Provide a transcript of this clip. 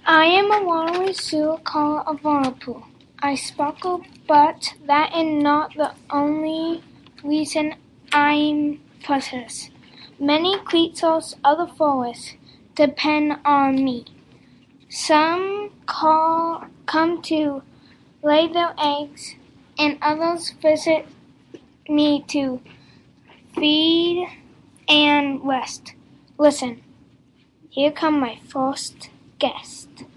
I am a watery sewer called a whirlpool. I sparkle, but that is not the only reason I'm precious. Many creatures of the forest depend on me. Some come to lay their eggs, and others visit me to feed and rest. Listen, here comes my first guest.